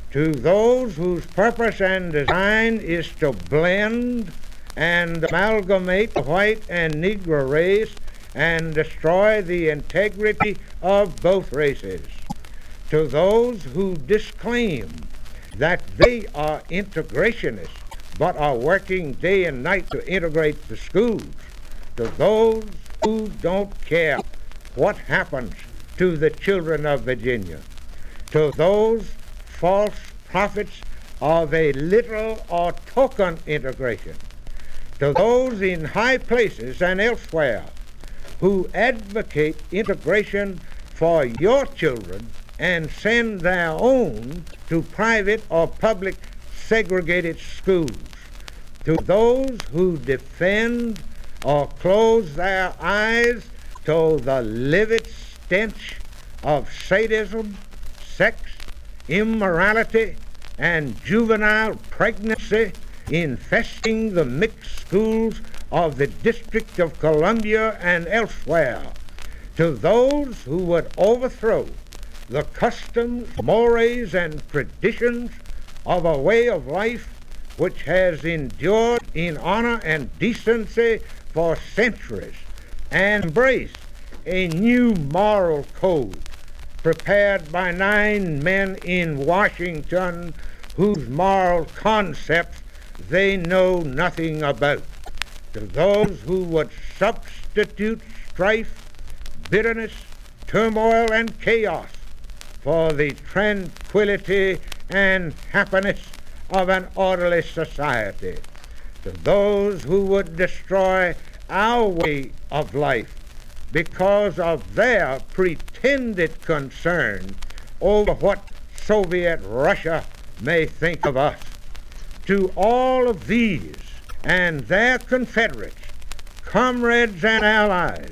to those whose purpose and design is to blend and amalgamate the white and Negro race and destroy the integrity of both races, to those who disclaim that they are integrationists but are working day and night to integrate the schools, to those who don't care what happens to the children of Virginia, to those false prophets of a literal or token integration, to those in high places and elsewhere who advocate integration for your children and send their own to private or public segregated schools, to those who defend or close their eyes to the livid stench of sadism, sex, immorality, and juvenile pregnancy infesting the mixed schools of the District of Columbia and elsewhere, to those who would overthrow the customs, mores, and traditions of a way of life which has endured in honor and decency for centuries, and embrace a new moral code prepared by 9 men in Washington whose moral concepts they know nothing about, to those who would substitute strife, bitterness, turmoil, and chaos for the tranquility and happiness of an orderly society, to those who would destroy our way of life because of their pretended concern over what Soviet Russia may think of us. To all of these and their confederates, comrades and allies,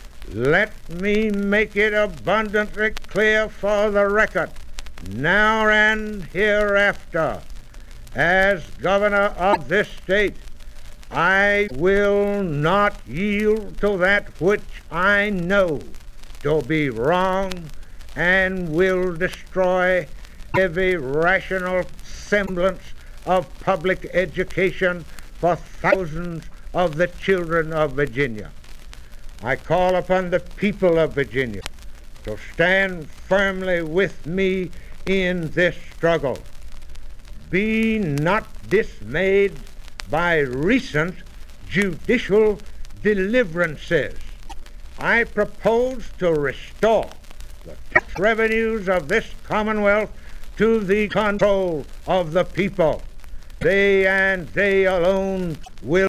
let me make it abundantly clear for the record, now and hereafter, as governor of this state, I will not yield to that which I know to be wrong and will destroy every rational semblance of public education for thousands of the children of Virginia. I call upon the people of Virginia to stand firmly with me in this struggle. Be not dismayed by recent judicial deliverances. I propose to restore the tax revenues of this Commonwealth to the control of the people. They and they alone will